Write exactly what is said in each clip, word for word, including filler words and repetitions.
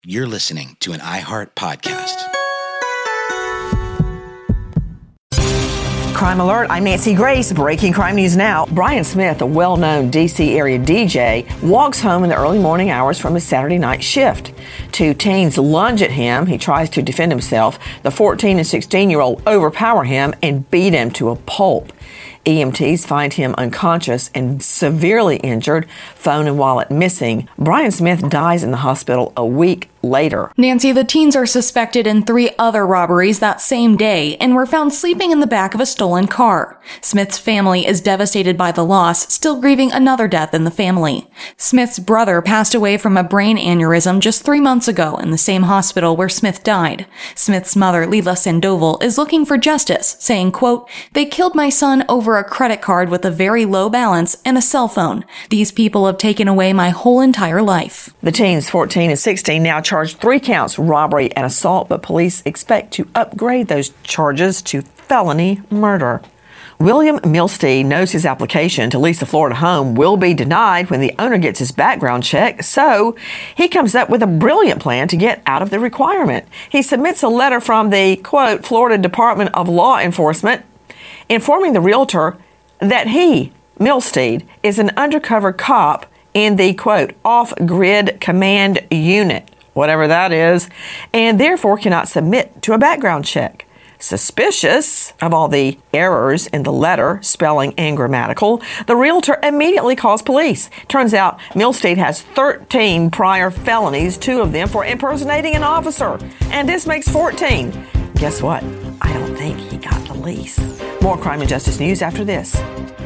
You're listening to an iHeart podcast. Crime Alert, I'm Nancy Grace. Breaking crime news now. Brian Smith, a well-known D C area D J, walks home in the early morning hours from his Saturday night shift. Two teens lunge at him. He tries to defend himself. The fourteen and sixteen-year-old overpower him and beat him to a pulp. E M Ts find him unconscious and severely injured, phone and wallet missing. Brian Smith dies in the hospital a week later. Nancy, the teens are suspected in three other robberies that same day and were found sleeping in the back of a stolen car. Smith's family is devastated by the loss, still grieving another death in the family. Smith's brother passed away from a brain aneurysm just three months ago in the same hospital where Smith died. Smith's mother, Leila Sandoval, is looking for justice, saying, quote, "They killed my son over a credit card with a very low balance and a cell phone. These people have taken away my whole entire life." The teens, fourteen and sixteen, now charged three counts, robbery and assault, but police expect to upgrade those charges to felony murder. William Milstead knows his application to lease a Florida home will be denied when the owner gets his background check, so he comes up with a brilliant plan to get out of the requirement. He submits a letter from the, quote, Florida Department of Law Enforcement informing the realtor that he, Milstead, is an undercover cop in the, quote, off-grid command unit, whatever that is, and therefore cannot submit to a background check. Suspicious of all the errors in the letter, spelling and grammatical, the realtor immediately calls police. Turns out Milstead has thirteen prior felonies, two of them for impersonating an officer, and this makes fourteen. Guess what? I don't think he got the lease. More crime and justice news after this.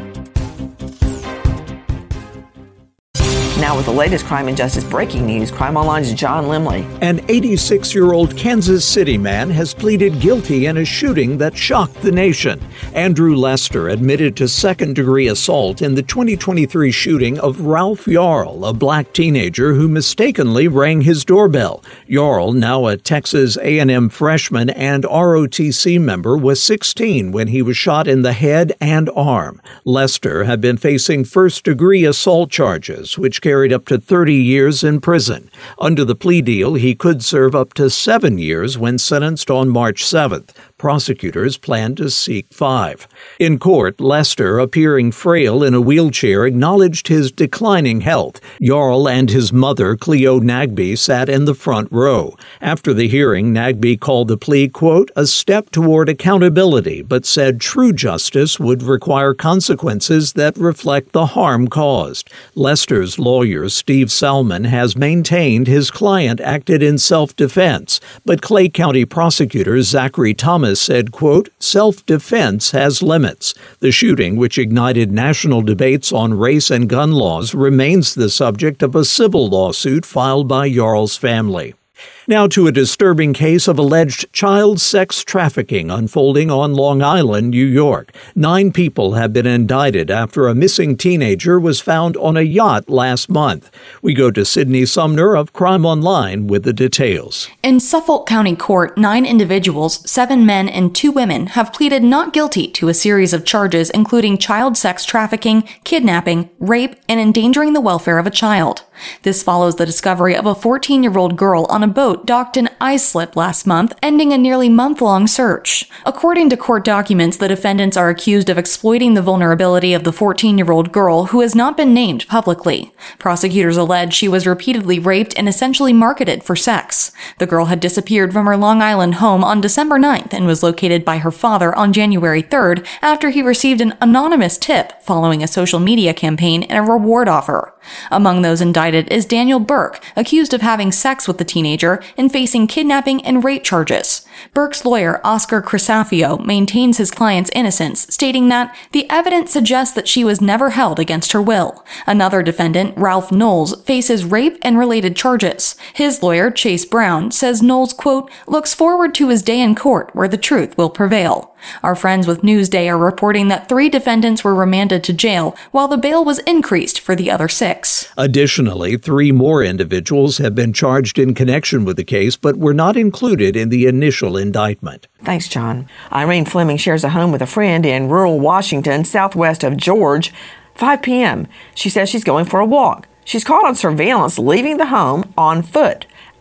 Now with the latest crime and justice breaking news, Crime Online's John Limley. An eighty-six-year-old Kansas City man has pleaded guilty in a shooting that shocked the nation. Andrew Lester admitted to second-degree assault in the twenty twenty-three shooting of Ralph Yarl, a black teenager who mistakenly rang his doorbell. Yarl, now a Texas A and M freshman and R O T C member, was sixteen when he was shot in the head and arm. Lester had been facing first-degree assault charges, which carried up to thirty years in prison. Under the plea deal, he could serve up to seven years when sentenced on March seventh. Prosecutors plan to seek five. In court, Lester, appearing frail in a wheelchair, acknowledged his declining health. Yarl and his mother, Cleo Nagby, sat in the front row. After the hearing, Nagby called the plea, quote, a step toward accountability, but said true justice would require consequences that reflect the harm caused. Lester's lawyer, Steve Salmon, has maintained his client acted in self-defense, but Clay County prosecutor Zachary Thomas said, quote, self-defense has limits. The shooting, which ignited national debates on race and gun laws, remains the subject of a civil lawsuit filed by Yarl's family. Now to a disturbing case of alleged child sex trafficking unfolding on Long Island, New York. Nine people have been indicted after a missing teenager was found on a yacht last month. We go to Sydney Sumner of Crime Online with the details. In Suffolk County Court, nine individuals, seven men and two women, have pleaded not guilty to a series of charges including child sex trafficking, kidnapping, rape, and endangering the welfare of a child. This follows the discovery of a fourteen-year-old girl on a boat docked in Islip last month, ending a nearly month-long search. According to court documents, the defendants are accused of exploiting the vulnerability of the fourteen-year-old girl who has not been named publicly. Prosecutors allege she was repeatedly raped and essentially marketed for sex. The girl had disappeared from her Long Island home on December ninth and was located by her father on January third after he received an anonymous tip following a social media campaign and a reward offer. Among those indicted is Daniel Burke, accused of having sex with the teenager and facing kidnapping and rape charges. Burke's lawyer, Oscar Crisafio, maintains his client's innocence, stating that the evidence suggests that she was never held against her will. Another defendant, Ralph Knowles, faces rape and related charges. His lawyer, Chase Brown, says Knowles, quote, looks forward to his day in court where the truth will prevail. Our friends with Newsday are reporting that three defendants were remanded to jail, while the bail was increased for the other six. Additionally, three more individuals have been charged in connection with the case, but were not included in the initial indictment. Thanks, John. Irene Fleming shares a home with a friend in rural Washington, southwest of George. five p.m. She says she's going for a walk. She's caught on surveillance leaving the home on foot.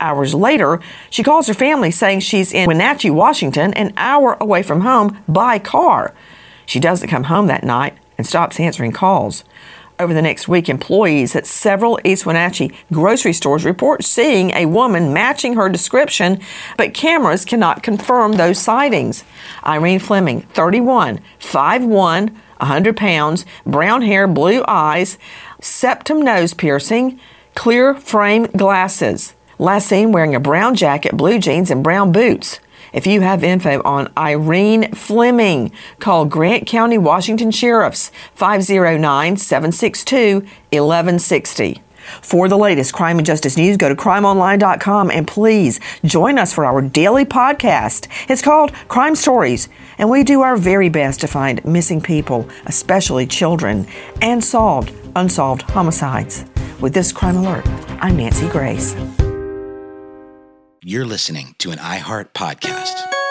Hours later, she calls her family saying she's in Wenatchee, Washington, an hour away from home by car. She doesn't come home that night and stops answering calls. Over the next week, employees at several East Wenatchee grocery stores report seeing a woman matching her description, but cameras cannot confirm those sightings. Irene Fleming, thirty-one, five one, one hundred pounds, brown hair, blue eyes, septum nose piercing, clear frame glasses. Last seen wearing a brown jacket, blue jeans, and brown boots. If you have info on Irene Fleming, call Grant County, Washington Sheriff's five oh nine, seven six two, one one six oh. For the latest crime and justice news, go to crime online dot com and please join us for our daily podcast. It's called Crime Stories, and we do our very best to find missing people, especially children, and solved unsolved homicides. With this Crime Alert, I'm Nancy Grace. You're listening to an iHeart podcast.